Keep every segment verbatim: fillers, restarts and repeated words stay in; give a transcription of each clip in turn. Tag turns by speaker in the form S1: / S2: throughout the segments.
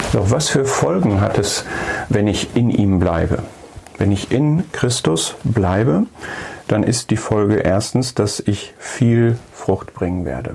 S1: Doch was für Folgen hat es, wenn ich in ihm bleibe? Wenn ich in Christus bleibe, dann ist die Folge erstens, dass ich viel Frucht bringen werde.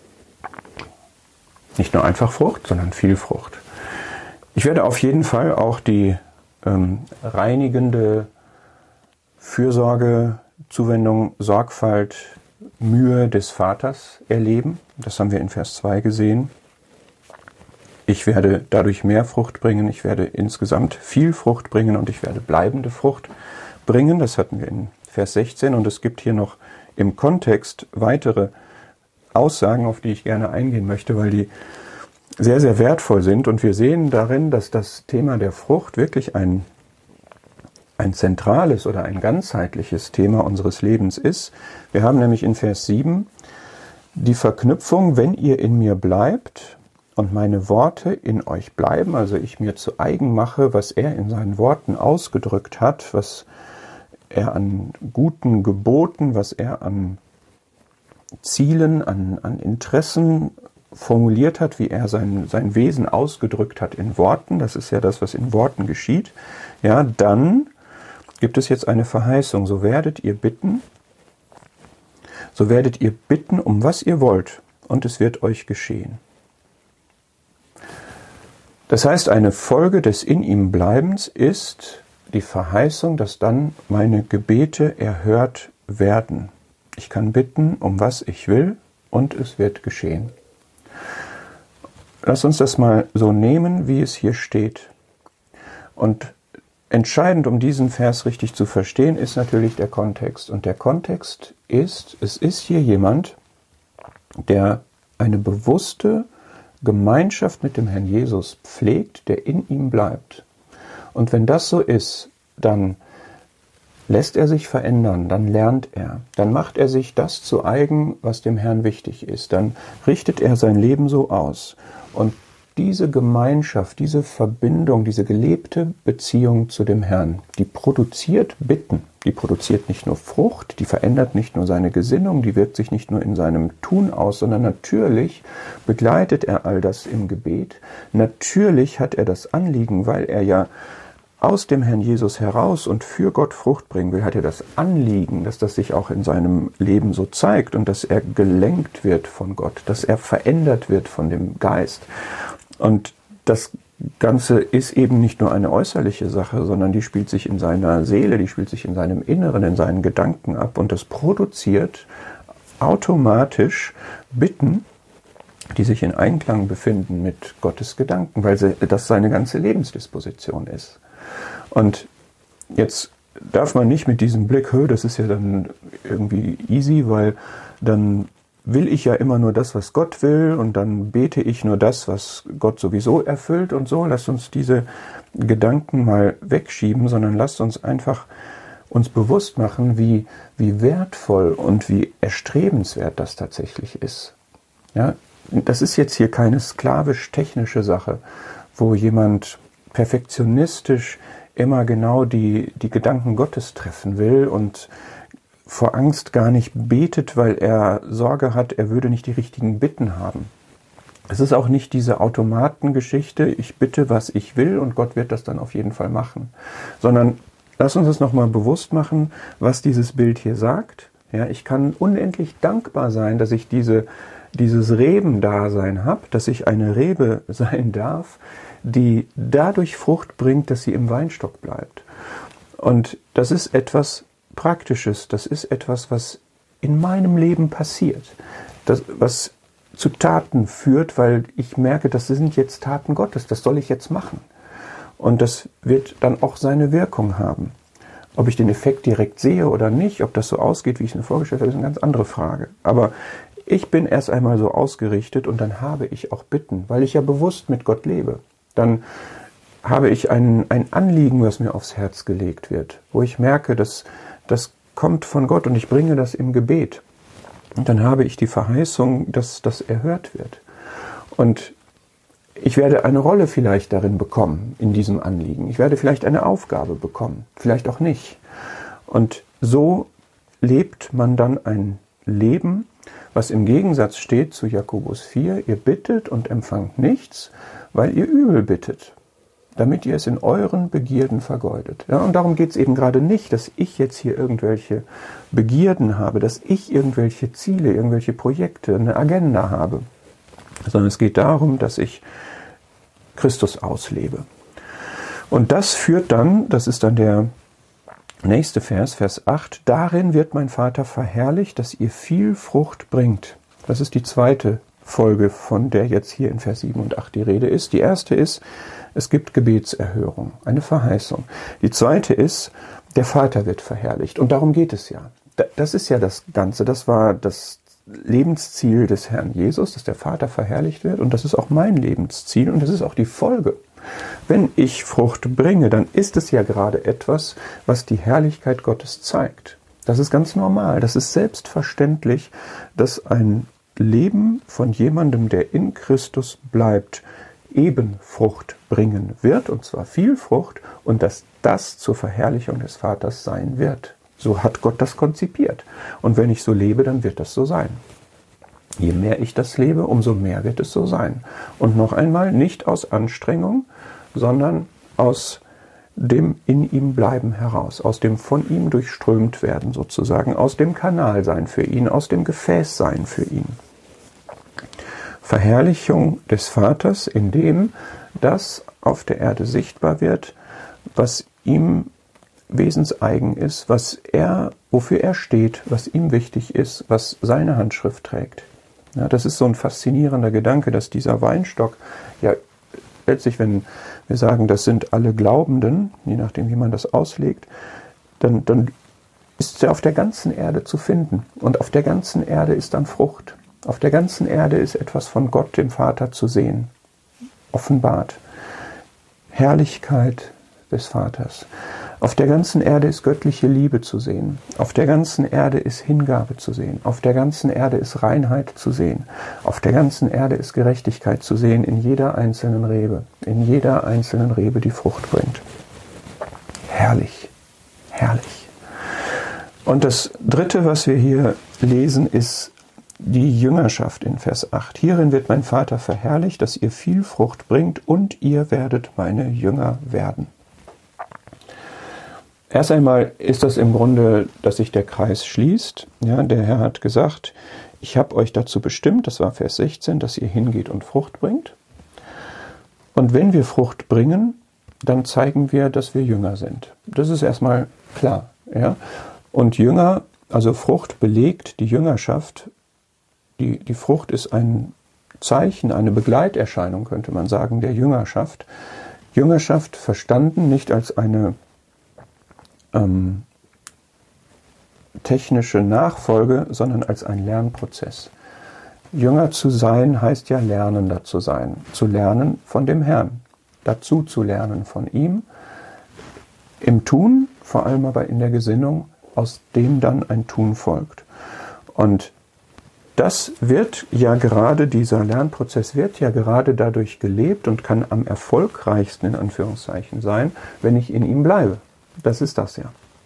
S1: Nicht nur einfach Frucht, sondern viel Frucht. Ich werde auf jeden Fall auch die ähm, reinigende Fürsorge, Zuwendung, Sorgfalt, Mühe des Vaters erleben. Das haben wir in Vers zwei gesehen. Ich werde dadurch mehr Frucht bringen, ich werde insgesamt viel Frucht bringen und ich werde bleibende Frucht bringen. Das hatten wir in Vers sechzehn und es gibt hier noch im Kontext weitere Aussagen, auf die ich gerne eingehen möchte, weil die sehr, sehr wertvoll sind. Und wir sehen darin, dass das Thema der Frucht wirklich ein, ein zentrales oder ein ganzheitliches Thema unseres Lebens ist. Wir haben nämlich in Vers sieben die Verknüpfung, wenn ihr in mir bleibt und meine Worte in euch bleiben, also ich mir zu eigen mache, was er in seinen Worten ausgedrückt hat, was er an guten Geboten, was er an Zielen, an, an Interessen formuliert hat, wie er sein, sein Wesen ausgedrückt hat in Worten, das ist ja das, was in Worten geschieht, ja, dann gibt es jetzt eine Verheißung, so werdet ihr bitten, so werdet ihr bitten, um was ihr wollt, und es wird euch geschehen. Das heißt, eine Folge des in ihm Bleibens ist die Verheißung, dass dann meine Gebete erhört werden. Ich kann bitten, um was ich will, und es wird geschehen. Lass uns das mal so nehmen, wie es hier steht. Und entscheidend, um diesen Vers richtig zu verstehen, ist natürlich der Kontext. Und der Kontext ist, es ist hier jemand, der eine bewusste Gemeinschaft mit dem Herrn Jesus pflegt, der in ihm bleibt. Und wenn das so ist, dann lässt er sich verändern, dann lernt er, dann macht er sich das zu eigen, was dem Herrn wichtig ist, dann richtet er sein Leben so aus. Und diese Gemeinschaft, diese Verbindung, diese gelebte Beziehung zu dem Herrn, die produziert Bitten, die produziert nicht nur Frucht, die verändert nicht nur seine Gesinnung, die wirkt sich nicht nur in seinem Tun aus, sondern natürlich begleitet er all das im Gebet. Natürlich hat er das Anliegen, weil er ja aus dem Herrn Jesus heraus und für Gott Frucht bringen will, hat er das Anliegen, dass das sich auch in seinem Leben so zeigt und dass er gelenkt wird von Gott, dass er verändert wird von dem Geist. Und das Ganze ist eben nicht nur eine äußerliche Sache, sondern die spielt sich in seiner Seele, die spielt sich in seinem Inneren, in seinen Gedanken ab und das produziert automatisch Bitten, die sich in Einklang befinden mit Gottes Gedanken, weil sie, das seine ganze Lebensdisposition ist. Und jetzt darf man nicht mit diesem Blick, hö, das ist ja dann irgendwie easy, weil dann will ich ja immer nur das, was Gott will, und dann bete ich nur das, was Gott sowieso erfüllt und so. Lasst uns diese Gedanken mal wegschieben, sondern lasst uns einfach uns bewusst machen, wie, wie wertvoll und wie erstrebenswert das tatsächlich ist. Ja, das ist jetzt hier keine sklavisch-technische Sache, wo jemand perfektionistisch immer genau die, die Gedanken Gottes treffen will und vor Angst gar nicht betet, weil er Sorge hat, er würde nicht die richtigen Bitten haben. Es ist auch nicht diese Automatengeschichte, ich bitte, was ich will und Gott wird das dann auf jeden Fall machen. Sondern lass uns das nochmal bewusst machen, was dieses Bild hier sagt. Ja, ich kann unendlich dankbar sein, dass ich diese, dieses Rebendasein habe, dass ich eine Rebe sein darf, die dadurch Frucht bringt, dass sie im Weinstock bleibt. Und das ist etwas Praktisches, das ist etwas, was in meinem Leben passiert, das, was zu Taten führt, weil ich merke, das sind jetzt Taten Gottes, das soll ich jetzt machen. Und das wird dann auch seine Wirkung haben. Ob ich den Effekt direkt sehe oder nicht, ob das so ausgeht, wie ich es mir vorgestellt habe, ist eine ganz andere Frage. Aber ich bin erst einmal so ausgerichtet und dann habe ich auch Bitten, weil ich ja bewusst mit Gott lebe. Dann habe ich ein, ein Anliegen, was mir aufs Herz gelegt wird, wo ich merke, dass das kommt von Gott und ich bringe das im Gebet. Und dann habe ich die Verheißung, dass das erhört wird. Und ich werde eine Rolle vielleicht darin bekommen, in diesem Anliegen. Ich werde vielleicht eine Aufgabe bekommen, vielleicht auch nicht. Und so lebt man dann ein Leben, Was im Gegensatz steht zu Jakobus vier, ihr bittet und empfangt nichts, weil ihr übel bittet, damit ihr es in euren Begierden vergeudet. Ja, und darum geht es eben gerade nicht, dass ich jetzt hier irgendwelche Begierden habe, dass ich irgendwelche Ziele, irgendwelche Projekte, eine Agenda habe, sondern es geht darum, dass ich Christus auslebe. Und das führt dann, das ist dann der nächste Vers, Vers acht, darin wird mein Vater verherrlicht, dass ihr viel Frucht bringt. Das ist die zweite Folge, von der jetzt hier in Vers sieben und acht die Rede ist. Die erste ist, es gibt Gebetserhörung, eine Verheißung. Die zweite ist, der Vater wird verherrlicht. Und darum geht es ja. Das ist ja das Ganze. Das war das Lebensziel des Herrn Jesus, dass der Vater verherrlicht wird. Und das ist auch mein Lebensziel und das ist auch die Folge. Wenn ich Frucht bringe, dann ist es ja gerade etwas, was die Herrlichkeit Gottes zeigt. Das ist ganz normal. Das ist selbstverständlich, dass ein Leben von jemandem, der in Christus bleibt, eben Frucht bringen wird, und zwar viel Frucht, und dass das zur Verherrlichung des Vaters sein wird. So hat Gott das konzipiert. Und wenn ich so lebe, dann wird das so sein. Je mehr ich das lebe, umso mehr wird es so sein. Und noch einmal, nicht aus Anstrengung, sondern aus dem in ihm bleiben heraus, aus dem von ihm durchströmt werden sozusagen, aus dem Kanal sein für ihn, aus dem Gefäß sein für ihn. Verherrlichung des Vaters, indem das auf der Erde sichtbar wird, was ihm wesenseigen ist, was er, wofür er steht, was ihm wichtig ist, was seine Handschrift trägt. Ja, das ist so ein faszinierender Gedanke, dass dieser Weinstock, ja letztlich, wenn wir sagen, das sind alle Glaubenden, je nachdem, wie man das auslegt, dann, dann ist er auf der ganzen Erde zu finden. Und auf der ganzen Erde ist dann Frucht. Auf der ganzen Erde ist etwas von Gott, dem Vater, zu sehen, offenbart. Herrlichkeit des Vaters. Auf der ganzen Erde ist göttliche Liebe zu sehen. Auf der ganzen Erde ist Hingabe zu sehen. Auf der ganzen Erde ist Reinheit zu sehen. Auf der ganzen Erde ist Gerechtigkeit zu sehen in jeder einzelnen Rebe. In jeder einzelnen Rebe, die Frucht bringt. Herrlich. Herrlich. Und das Dritte, was wir hier lesen, ist die Jüngerschaft in Vers acht. Hierin wird mein Vater verherrlicht, dass ihr viel Frucht bringt und ihr werdet meine Jünger werden. Erst einmal ist das im Grunde, dass sich der Kreis schließt. Ja, der Herr hat gesagt, ich habe euch dazu bestimmt, das war Vers sechzehn, dass ihr hingeht und Frucht bringt. Und wenn wir Frucht bringen, dann zeigen wir, dass wir Jünger sind. Das ist erstmal klar. Ja? Und Jünger, also Frucht belegt die Jüngerschaft. Die, die Frucht ist ein Zeichen, eine Begleiterscheinung, könnte man sagen, der Jüngerschaft. Jüngerschaft verstanden nicht als eine ähm, technische Nachfolge, sondern als ein Lernprozess. Jünger zu sein heißt ja lernender zu sein, zu lernen von dem Herrn, dazu zu lernen von ihm, im Tun, vor allem aber in der Gesinnung, aus dem dann ein Tun folgt. Und das wird ja gerade, dieser Lernprozess wird ja gerade dadurch gelebt und kann am erfolgreichsten in Anführungszeichen sein, wenn ich in ihm bleibe. Das ist das ja.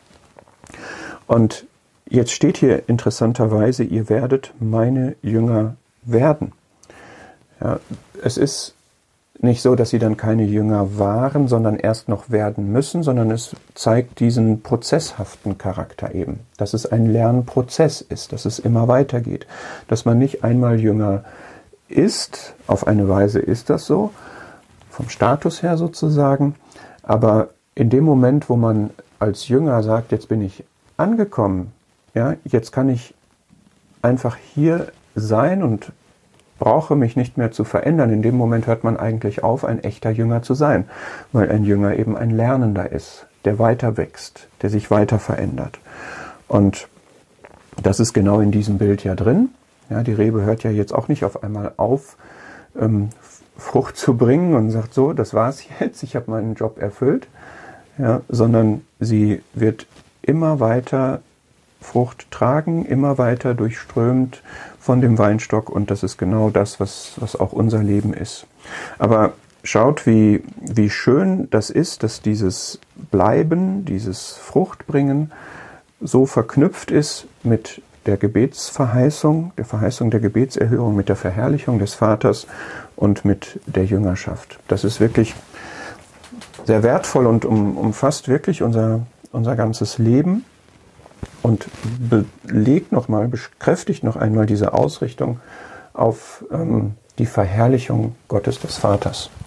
S1: Und jetzt steht hier interessanterweise, ihr werdet meine Jünger werden. Ja, es ist nicht so, dass sie dann keine Jünger waren, sondern erst noch werden müssen, sondern es zeigt diesen prozesshaften Charakter eben, dass es ein Lernprozess ist, dass es immer weitergeht, dass man nicht einmal Jünger ist, auf eine Weise ist das so, vom Status her sozusagen, aber in dem Moment, wo man als Jünger sagt, jetzt bin ich angekommen, ja, jetzt kann ich einfach hier sein und brauche mich nicht mehr zu verändern. In dem Moment hört man eigentlich auf, ein echter Jünger zu sein, weil ein Jünger eben ein Lernender ist, der weiter wächst, der sich weiter verändert. Und das ist genau in diesem Bild ja drin. Ja, die Rebe hört ja jetzt auch nicht auf einmal auf, ähm, Frucht zu bringen und sagt so, das war's jetzt, ich habe meinen Job erfüllt, ja, sondern sie wird immer weiter Frucht tragen, immer weiter durchströmt von dem Weinstock, und das ist genau das, was, was auch unser Leben ist. Aber schaut, wie, wie schön das ist, dass dieses Bleiben, dieses Fruchtbringen so verknüpft ist mit der Gebetsverheißung, der Verheißung der Gebetserhörung, mit der Verherrlichung des Vaters und mit der Jüngerschaft. Das ist wirklich sehr wertvoll und um, umfasst wirklich unser, unser ganzes Leben und belegt nochmal, bekräftigt noch einmal diese Ausrichtung auf ähm, die Verherrlichung Gottes des Vaters.